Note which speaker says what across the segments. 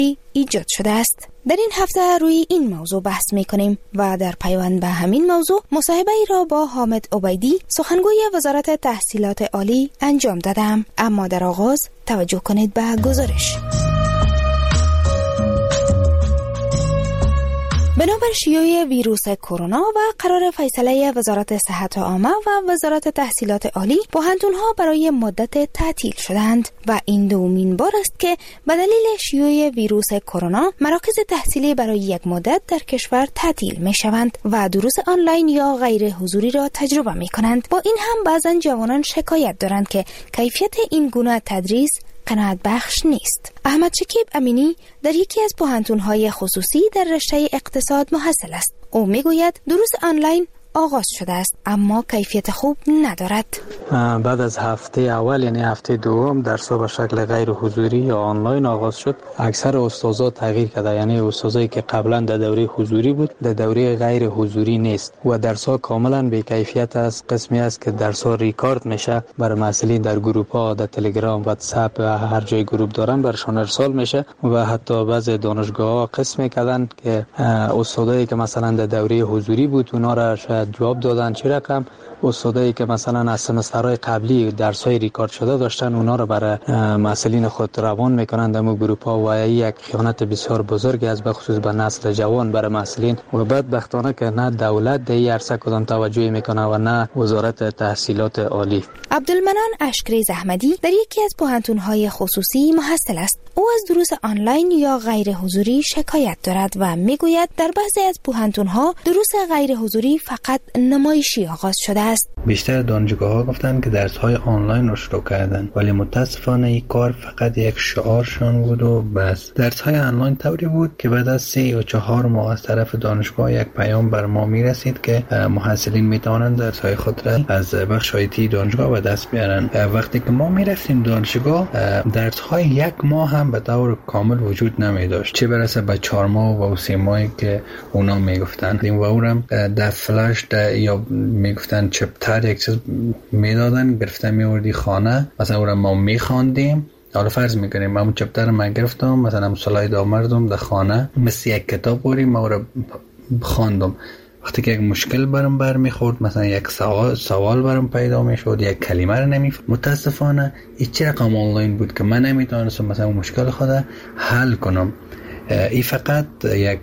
Speaker 1: ایجاد شده است. در این هفته روی این موضوع بحث می‌کنیم و در پیوند به همین موضوع مصاحبه ای را با حامد عبیدی سخنگوی وزارت تحصیلات عالی انجام دادم. اما در آغاز توجه کنید به گزارش. بنابر شیوع ویروس کرونا و قرار فیصله وزارت صحت عامه و وزارت تحصیلات عالی، پوهنتون‌ها برای مدت تعطیل شدند و این دومین بار است که به دلیل شیوع ویروس کرونا مراکز تحصیلی برای یک مدت در کشور تعطیل می‌شوند و دروس آنلاین یا غیر حضوری را تجربه می‌کنند. با این هم بعضن جوانان شکایت دارند که کیفیت این گونه تدریس قناعت بخش نیست. احمد شکیب امینی در یکی از پوهنتون‌های خصوصی در رشته اقتصاد محصل است. او میگوید دروس آنلاین آغاز شده است اما کیفیت خوب ندارد.
Speaker 2: بعد از هفته اول یعنی هفته دوم درس‌ها به شکل غیر حضوری یا آنلاین آغاز شد. اکثر استادا تغییر کرده، یعنی استادایی که قبلا در دوره حضوری بود در دوره غیر حضوری نیست و درس‌ها کاملا بی کیفیت است. قسمی است که درس‌ها ریکارد میشه برای مسئولین در گروه‌ها در تلگرام، واتساپ و هر جای گروه دارن برشان ارسال میشه و حتی بعضی دانشگاه‌ها قسم کردن که استادایی که مثلا در دوره حضوری بود اونا را جواب دادن چه رقم، استادایی که مثلا از سمسترهای قبلی درس‌های ریکارد شده داشتن اونا رو برای مسئولین خود روان میکنند در گروه‌ها و این یک خیانت بسیار بزرگی است به خصوص به نسل جوان برای مسئولین و بدبختانه که نه دولت در این عرصه کدام توجهی میکنه و نه وزارت تحصیلات عالی.
Speaker 1: عبدالمنان اشکری زحمدی در یکی از پوهنتون‌های خصوصی محصل است. او از دروس آنلاین یا غیر حضوری شکایت دارد و میگوید در بعضی از پوهنتون‌ها دروس غیر حضوری فقط نمایشی آغاز شده است.
Speaker 3: بیشتر دانشگاه‌ها گفتن که درس‌های آنلاین رو شروع کردن ولی متاسفانه این کار فقط یک شعارشان بود و بس. درس‌های آنلاین طوری بود که بعد از 3 یا 4 ماه از طرف دانشگاه یک پیام بر ما میرسید که محصلین میتوانند درس‌های خود را از بخش آیتی دانشگاه به دست بیارن. وقتی که ما میرفتیم دانشگاه درس‌های 1 ماه هم به طور کامل وجود نمی داشت، چه برسه به 4 ماه و 3 ماهی که اونا میگفتن. و اونم در فلش یا میگفتن چپتر یک چیز میدادن، گرفته میوردی خانه، مثلا اونم ما میخواندیم. حالا فرض میکنیم من چپتر من گرفتم مثلا سلاید آوردم در خانه، مثل یک کتاب بردیم ما رو خواندم. وقتی که یک مشکل برم میخورد، مثلا یک سوال برم پیدا میشد، یک کلمه رو نمیفهمم، متاسفانه هیچ رقم آنلاین بود که من نمیتونستم مثلا مشکل خود حل کنم. این فقط یک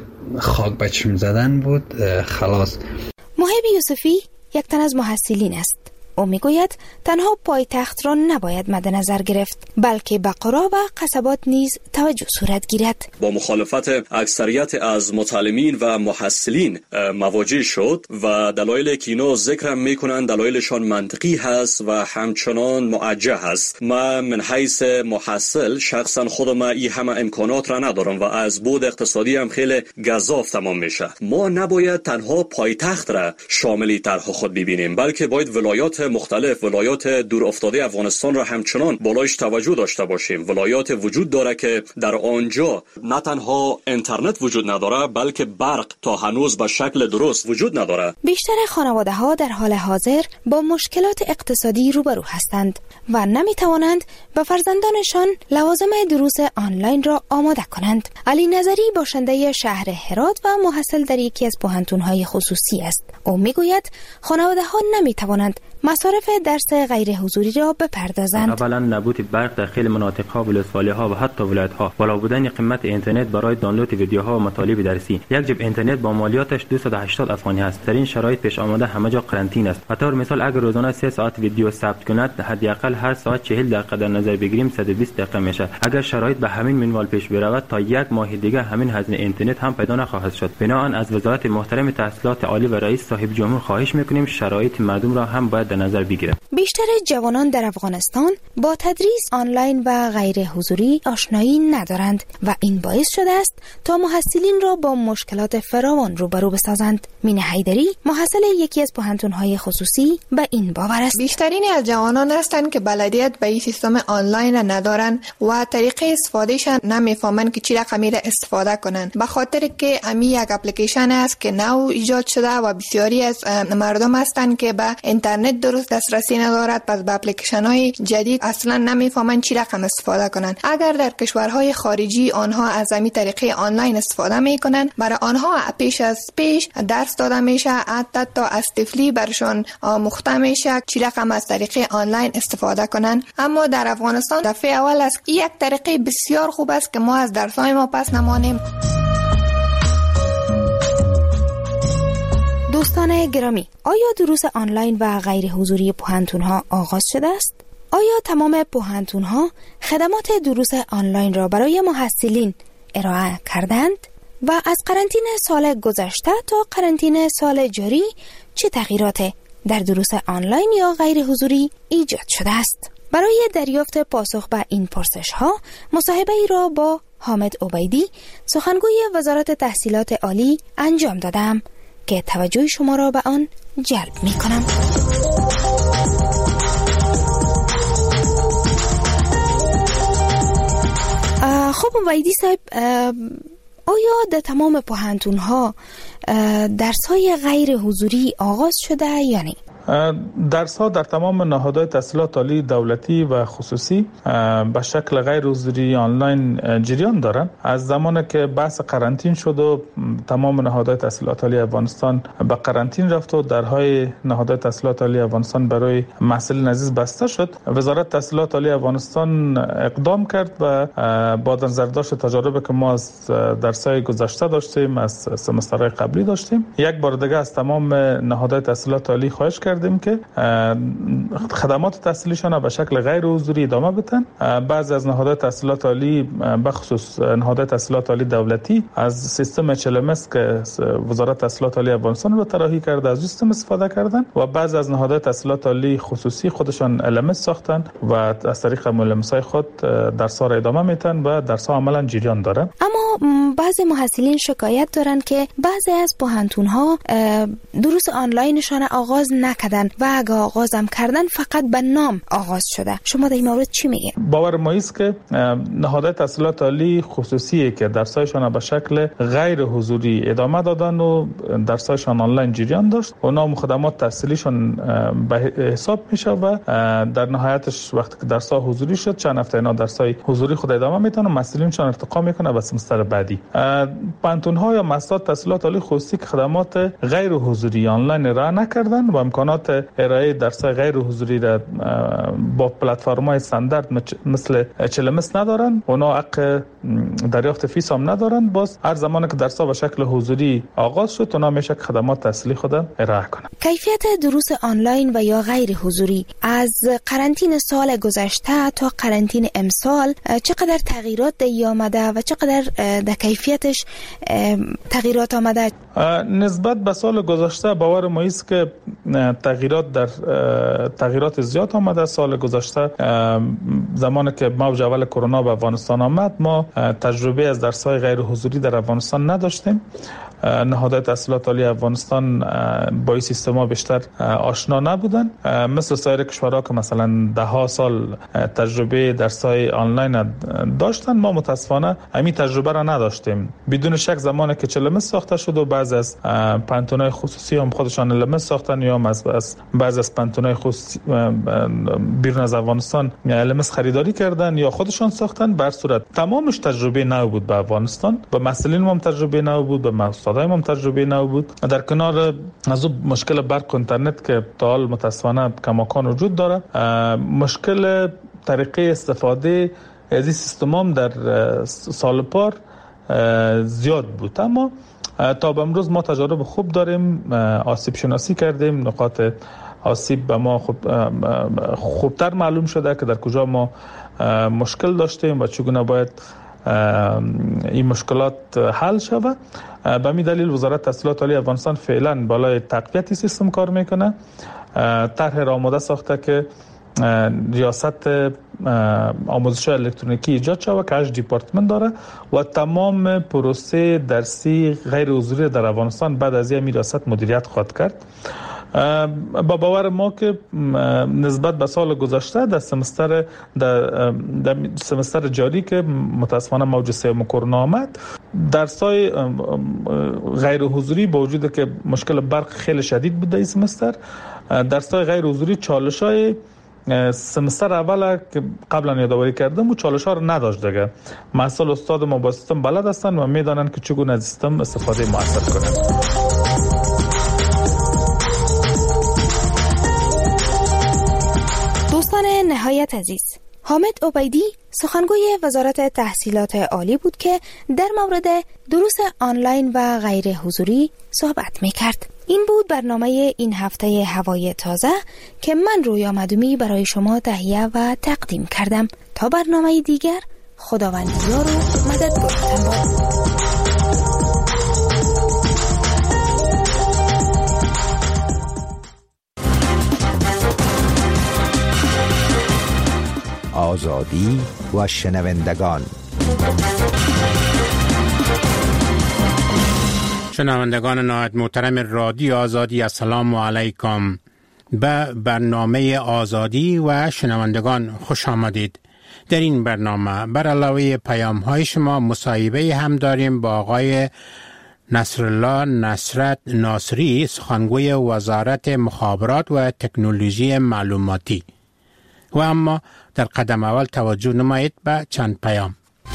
Speaker 3: خاک به چشم زدن بود. خلاص.
Speaker 1: محب یوسفی یک تن از محصلین است. او میگوید تنها پایتخت را نباید مد نظر گرفت بلکه به قرا و قصبات نیز توجه صورت گیرد.
Speaker 4: با مخالفت اکثریت از متعلمین و محصلین مواجه شد و دلایل که اینا ذکر میکنن دلایلشان منطقی هست و همچنان موجه هست. من حیث محصل شخصا خودم این همه امکانات را ندارم و از بود اقتصادی هم خیلی گزاف تمام میشه. ما نباید تنها پایتخت را شامل طرح خود ببینیم بلکه باید ولایات مختلف، ولایات دور افتاده افغانستان را همچنان بالایش توجه داشته باشیم. ولایات وجود داره که در آنجا نه تنها اینترنت وجود نداره بلکه برق تا هنوز به شکل درست وجود نداره.
Speaker 1: بیشتر خانواده ها در حال حاضر با مشکلات اقتصادی روبرو هستند و نمی توانند به فرزندانشان لوازم دروس آنلاین را آماده کنند. علی نظری باشنده شهر هرات و محصل در یکی از پوهنتون‌های خصوصی است. او میگوید خانواده ها نمی توانند مصارف درس غیر حضوری را بپردازند.
Speaker 5: اولا نبود برق در خیلی مناطق ها، ولسوالی ها و حتی ولایت ها، بالا بودن قیمت اینترنت برای دانلود ویدیوها و مطالب درسی. یک جیب اینترنت با مالیاتش 280 افغانی است. در این شرایط پیش آمده همه جا قرنطینه است. به طور مثال اگر روزانه 3 ساعت ویدیو ثبت کند، حداقل هر ساعت 40 دقیقه در نظر بگیریم 120 دقیقه میشه. اگر شرایط به همین منوال پیش برود تا 1 ماه دیگه همین هزینه اینترنت هم پیدا نخواهد شد. بنابراین از وزارت محترم تحصیلات عالی و رئیس صاحب جمهور خواهش میکنیم شرایط مردم را هم باید در نظر بگیرد.
Speaker 1: بیشتر جوانان در افغانستان با تدریس آنلاین و غیر حضوری آشنایی ندارند و این باعث شده است تا محصلین را با مشکلات فراوان روبرو بسازند. مینه حیدری محصل یکی از پوهنتون‌های خصوصی به این باور است.
Speaker 6: بیشترین از جوانان هستند که بلدیت به این سیستم آنلاین ندارند و طریقه استفادهشان نمیفهمند که چی رقمی را استفاده کنند، به خاطر که امی یک اپلیکیشن است که نو ایجاد شده و بسیاری از مردم هستند که به اینترنت درست دسترسی ندارد، پس به اپلیکیشن های جدید اصلا نمیفهمن چی رقم استفاده کنن. اگر در کشورهای خارجی آنها از همین طریقه آنلاین استفاده میکنن، برای آنها پیش از پیش درس داده میشه، حتی تا از طفلی برشان آموخته میشه چی رقم از طریقه آنلاین استفاده کنن. اما در افغانستان دفعه اول است یک طریقه بسیار خوب است که ما از درس‌های ما پس نمانیم.
Speaker 1: دوستان گرامی، آیا دروس آنلاین و غیر حضوری پوهنتون‌ها آغاز شده است؟ آیا تمام پوهنتون‌ها خدمات دروس آنلاین را برای محصلین ارائه کردند؟ و از قرنطینه سال گذشته تا قرنطینه سال جاری چه تغییرات در دروس آنلاین یا غیر حضوری ایجاد شده است؟ برای دریافت پاسخ به این پرسش‌ها مصاحبه ای را با حامد عبیدی، سخنگوی وزارت تحصیلات عالی انجام دادم که توجه شما را به آن جلب می‌کنم. خب عبیدی صاحب، آیا در تمام پوهنتون‌ها درس‌های غیر حضوری آغاز شده یا نه؟
Speaker 7: درس‌ها در تمام نهادهای تحصیلات عالی دولتی و خصوصی به شکل غیر حضوری آنلاین جریان دارند. از زمانی که بحث قرنطین شد و تمام نهادهای تحصیلات عالی افغانستان به قرنطین رفت و درهای نهادهای تحصیلات عالی افغانستان برای محصلین عزیز بسته شد، وزارت تحصیلات عالی افغانستان اقدام کرد و با نظرداشت تجاربی که ما از درس‌های گذشته داشتیم، از سمسترهای قبلی داشتیم، یک بار دیگه از تمام نهادهای تحصیلات عالی خواهش کردیم که خدمات تحصیلیشان به شکل غیر حضوری ادامه بدن. بعضی از نهادهای تحصیلات عالی، به خصوص نهادهای تحصیلات عالی دولتی، از سیستم HLMS که وزارت تحصیلات عالی افغانستان رو طراحی کرده از سیستم استفاده کردن و بعضی از نهادهای تحصیلات عالی خصوصی خودشان LMS ساختن و از طریق LMS های خود درس‌ها را ادامه میدن و درس‌ها عملاً جریان داره.
Speaker 1: اما بعضی محصلین شکایت دارند که بعضی از پوهنتون‌ها دروس آنلاینشان آغاز نکردن و اگه آغازم کردن فقط به نام آغاز شده. شما در این مورد چی میگین؟
Speaker 7: باور ما است که نهادهای تحصیلات عالی خصوصی که درسایشان به شکل غیر حضوری ادامه دادن و درسایشان آنلاین جریان داشت، اونا خدمات تحصیلیشان به حساب میشه و در نهایتش وقتی که درس‌ها حضوری شد، چند هفته اینا درس‌های حضوری خود ادامه میدن و مسئولینشان ارتقا میکنه به سمستر بعدی. پانتون‌ها یا مؤسسات تحصیلات عالی خصوصی که خدمات غیر حضوری آنلاین ارائه نکردن و امکانات ارائه درس‌های غیر حضوری را با پلتفرم‌های استاندارد مثل HLMS ندارن، اونا حق دریافت فیس هم ندارن. باز هر زمانی که درس‌ها به شکل حضوری آغاز شد، اونا میشه که خدمات تحصیلی خود ارائه کنن.
Speaker 1: کیفیت دروس آنلاین و یا غیر حضوری از قرنطینه سال گذشته تا قرنطینه امسال چقدر تغییرات آمده و چقدر در کیفیتش تغییرات آمده؟
Speaker 7: نسبت به سال گذشته باور ما است که تغییرات زیاد آمده. سال گذشته زمانی که موج اول کرونا به افغانستان آمد، ما تجربه از درس‌های غیر حضوری در افغانستان نداشتیم. نهادهای تحصیلات عالی افغانستان با این سیستما بیشتر آشنا نبودن، مثل سایر کشورها که مثلا 10 سال تجربه درس‌های آنلاین داشتن. ما متاسفانه همین تجربه را نداشتیم. بدون شک زمانی که HLMS ساخته شد و بعضی از پانتون‌های خصوصی هم خودشان LMS ساختن یا از بعضی از پانتون‌های خصوصی بیرون از افغانستان LMS خریداری کردن یا خودشان ساختن، به هر صورت تمامش تجربه نو بود به افغانستان. به مسئولین هم تجربه نو بود، به استادای هم تجربه نو بود. در کنار از مشکل برق و اینترنت که تا حال متاسفانه کماکان وجود داره، مشکل طریقه استفاده از این سیستم هم در سال پار زیاد بود. اما تا به امروز ما تجارب خوب داریم، آسیب شناسی کردیم، نقاط آسیب به ما خوبتر معلوم شده که در کجا ما مشکل داشتیم و چگونه باید این مشکلات حل شود. به می دلیل وزارت تحصیلات عالی افغانستان فعلا بالای تقویت سیستم کار میکنه. طرح را آماده ساخته که ریاست آموزش الکترونیکی ایجاد شود که 8 دیپارتمنت داره و تمام پروسه درسی غیر حضوری در افغانستان بعد از این ریاست مدیریت خواهد کرد. با باور ما که نسبت به سال گذشته در سمستر جاری که متاسفانه موج سوم کرونا آمد، درس‌های غیر حضوری با وجود که مشکل برق خیلی شدید بود در این سمستر، درس‌های غیر حضوری چالش‌های سمستر اول که قبلا یادآوری کردم و چالش‌ها رو نداشت دیگه. مسئول استاد ما با سیستم بلد هستن و میدانن که چگونه از سیستم استفاده مؤثر کنند.
Speaker 1: دوستان نهایت عزیز، حامد عبیدی سخنگوی وزارت تحصیلات عالی بود که در مورد دروس آنلاین و غیر حضوری صحبت می‌کرد. این بود برنامه این هفته هوای تازه که من رویا مدومی برای شما تهیه و تقدیم کردم. تا برنامه دیگر، خداوند یار و مددگارتان باد.
Speaker 8: آزادی و شنوندگان.
Speaker 9: شنوندگان نهایت محترم رادیو آزادی، السلام علیکم. به برنامه آزادی و شنوندگان خوش آمدید. در این برنامه بر علاوه پیام های شما مصاحبه هم داریم با آقای نصرالله نصرت ناصری، سخنگوی وزارت مخابرات و تکنولوژی معلوماتی. و اما در قدم اول توجه نمایید به چند پیام.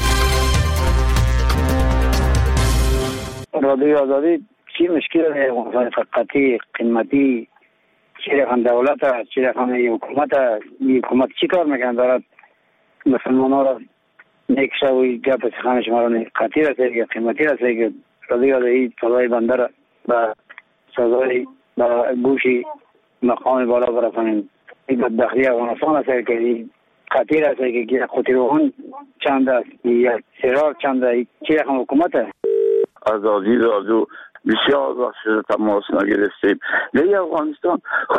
Speaker 10: رادیو آزادی چی مشکل ہے؟ فقطی قیمتی چی رقم دولت است، چی رقم حکومت است. حکومت چی کار میکنه؟ دارد مسلمان ها را نیکشه و گپ سخن شما را قطعی رسه که قیمتی رسه که رادیو آزادی صدای بنده را به صدای به گوشی مقام بالا برسانیم. این بدبختی افغانستان است که قطعی رسه که قطعی روحان چند است یا سرار چند است. چی رقم حکومت است؟
Speaker 11: آزادی رادیو بسیار وقت شده تماس نگرفتیم. در افغانستان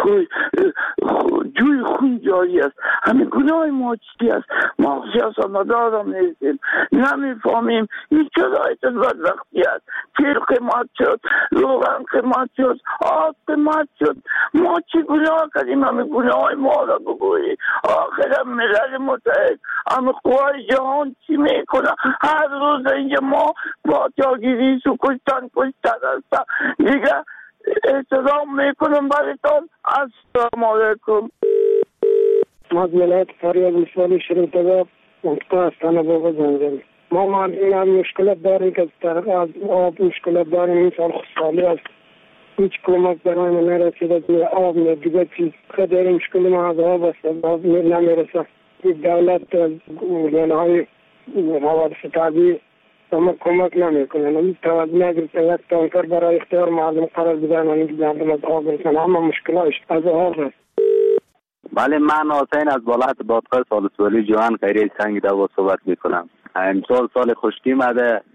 Speaker 11: جوی خون جاری است. همین گناه ما چی است؟ ما سیاستمدار هم نیستیم، نمیفهمیم این چرایط بدبختی است. تیل قیمت شد، روغن قیمت شد، آب قیمت شد. ما چی گناه کردیم؟ همین گناه ما را بگویی. آخر ملل متحد همین قوای جهان چی میکنه؟ هر روز اینجا ما با جاگیری سو کشتن هستم. دیگه احترام میکنم برایتان. السلام علیکم.
Speaker 12: ما ولایت فاریاب ولسوالی شریفتگاه منطقه استان بابا زنجانی. ما مردم هم مشکلات داریم که از آب مشکلات داریم. این سال خسالی است، هیچ کمک برای ما نرسیده. آب نه دیگه چیز خیلی مشکل ما از آب است. آب نمیرسه. دولت های موارد طبیعی ما کمک نمیکنن. این توجه نگرفته یک تانکر برای اختیار مردم قرار بدن و اینکه مردم از آب برسن. همه مشکلاتش از آب است.
Speaker 13: بله، من حسین از بالات دادگاه سالسوالی جوان خیریه سنگ دوا صحبت میکنم. امسال سال خشکی مده،